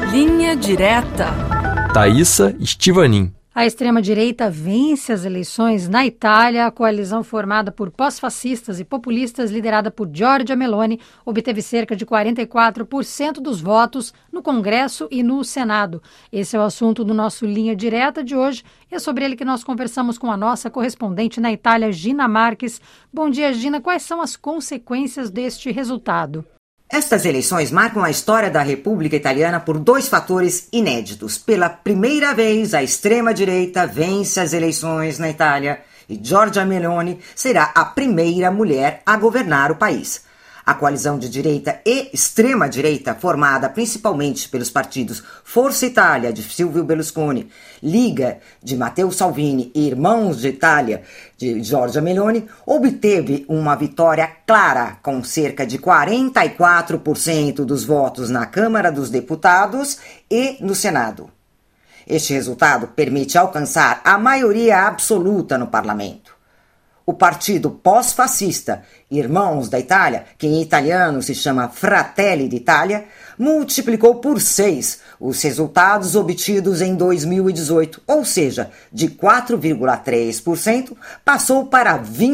Linha Direta. Thaísa Estivanin. A extrema-direita vence as eleições na Itália. A coalizão formada por pós-fascistas e populistas, liderada por Giorgia Meloni, obteve cerca de 44% dos votos no Congresso e no Senado. Esse é o assunto do nosso Linha Direta de hoje e é sobre ele que nós conversamos com a nossa correspondente na Itália, Gina Marques. Bom dia, Gina. Quais são as consequências deste resultado? Estas eleições marcam a história da República Italiana por dois fatores inéditos. Pela primeira vez, a extrema-direita vence as eleições na Itália e Giorgia Meloni será a primeira mulher a governar o país. A coalizão de direita e extrema-direita, formada principalmente pelos partidos Força Itália, de Silvio Berlusconi, Liga, de Matteo Salvini e Irmãos de Itália, de Giorgia Meloni, obteve uma vitória clara, com cerca de 44% dos votos na Câmara dos Deputados e no Senado. Este resultado permite alcançar a maioria absoluta no parlamento. O partido pós-fascista Irmãos da Itália, que em italiano se chama Fratelli d'Italia, multiplicou por 6 os resultados obtidos em 2018, ou seja, de 4,3% passou para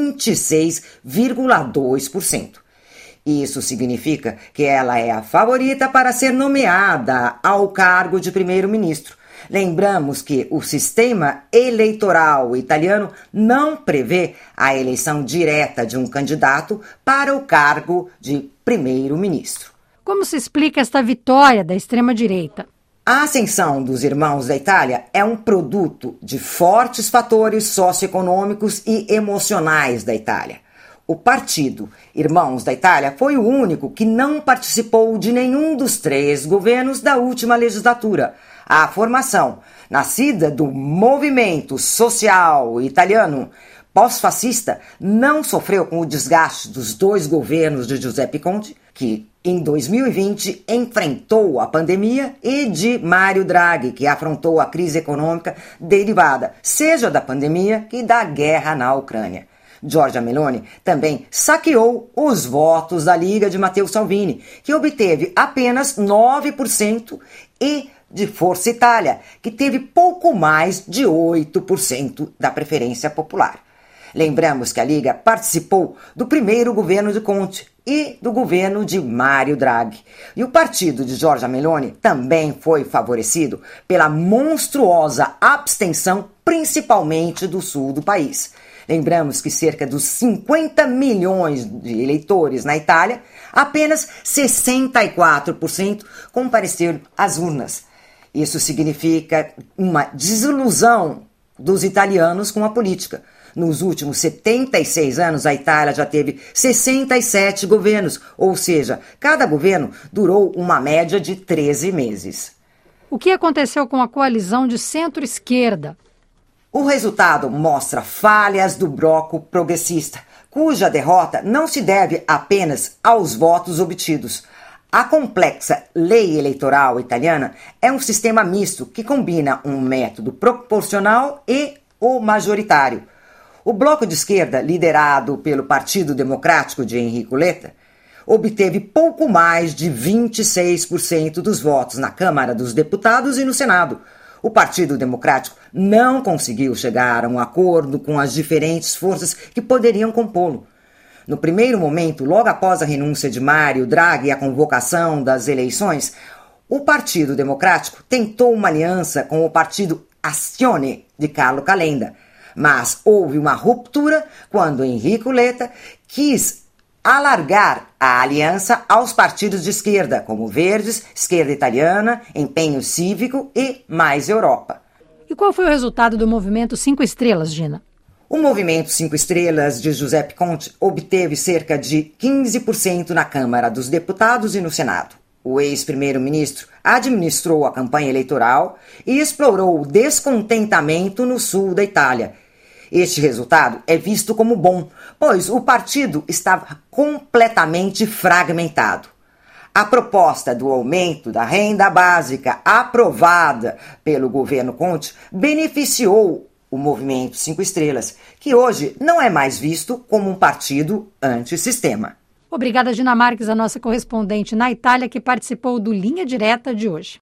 26,2%. Isso significa que ela é a favorita para ser nomeada ao cargo de primeiro-ministro. Lembramos que o sistema eleitoral italiano não prevê a eleição direta de um candidato para o cargo de primeiro-ministro. Como se explica esta vitória da extrema-direita? A ascensão dos Irmãos da Itália é um produto de fortes fatores socioeconômicos e emocionais da Itália. O partido Irmãos da Itália foi o único que não participou de nenhum dos 3 governos da última legislatura. A formação, nascida do movimento social italiano pós-fascista, não sofreu com o desgaste dos 2 governos de Giuseppe Conte, que em 2020 enfrentou a pandemia, e de Mario Draghi, que afrontou a crise econômica derivada, seja da pandemia que da guerra na Ucrânia. Giorgia Meloni também saqueou os votos da Liga de Matteo Salvini, que obteve apenas 9%, e de Força Itália, que teve pouco mais de 8% da preferência popular. Lembramos que a Liga participou do primeiro governo de Conte e do governo de Mario Draghi. E o partido de Giorgia Meloni também foi favorecido pela monstruosa abstenção, principalmente do sul do país. Lembramos que cerca dos 50 milhões de eleitores na Itália, apenas 64% compareceram às urnas. Isso significa uma desilusão dos italianos com a política. Nos últimos 76 anos, a Itália já teve 67 governos, ou seja, cada governo durou uma média de 13 meses. O que aconteceu com a coalizão de centro-esquerda? O resultado mostra falhas do bloco progressista, cuja derrota não se deve apenas aos votos obtidos. A complexa lei eleitoral italiana é um sistema misto que combina um método proporcional e o majoritário. O bloco de esquerda, liderado pelo Partido Democrático de Enrico Letta, obteve pouco mais de 26% dos votos na Câmara dos Deputados e no Senado. O Partido Democrático não conseguiu chegar a um acordo com as diferentes forças que poderiam compô-lo. No primeiro momento, logo após a renúncia de Mario Draghi e a convocação das eleições, o Partido Democrático tentou uma aliança com o Partido Azione de Carlo Calenda, mas houve uma ruptura quando Enrico Letta quis alargar a aliança aos partidos de esquerda, como Verdes, Esquerda Italiana, Empenho Cívico e Mais Europa. E qual foi o resultado do movimento 5 Estrelas, Gina? O movimento 5 Estrelas de Giuseppe Conte obteve cerca de 15% na Câmara dos Deputados e no Senado. O ex-primeiro-ministro administrou a campanha eleitoral e explorou o descontentamento no sul da Itália. Este resultado é visto como bom, pois o partido estava completamente fragmentado. A proposta do aumento da renda básica aprovada pelo governo Conte beneficiou o movimento 5 Estrelas, que hoje não é mais visto como um partido antissistema. Obrigada, Gina Marques, a nossa correspondente na Itália, que participou do Linha Direta de hoje.